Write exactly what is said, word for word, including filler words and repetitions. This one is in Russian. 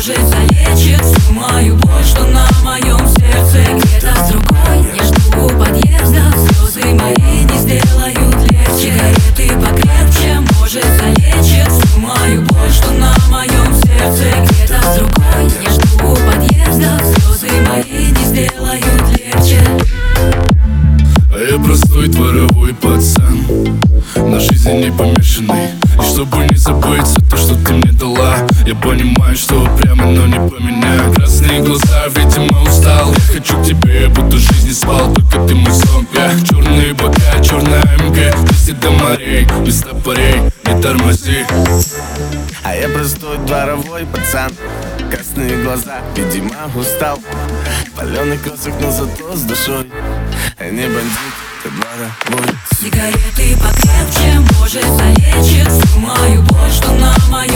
может залечит всю мою боль, что на моем сердце где-то с другой. Я жду у подъезда, слезы мои не сделают легче. Сигареты покрепче, может залечит всю мою боль, что на моем сердце где-то с другой. Я жду у подъезда, слезы мои не сделают легче. А я простой дворовой пацан, на жизни не помешанный. И чтобы не забыться то, что ты мне дала, я понимаю, что прямо, но не поменяю. Красные глаза, видимо, устал. Я хочу к тебе, я будто жизни спал, только ты мой сон. Я черные бока, черная эм гэ, везде до морей, без топорей, не тормози. А я простой дворовой пацан, красные глаза, видимо, устал. Паленый кроссик, но зато с душой. Я не бандит, ты дворовой. Сигареты покрепче, может залечит всю мою боль, что на моем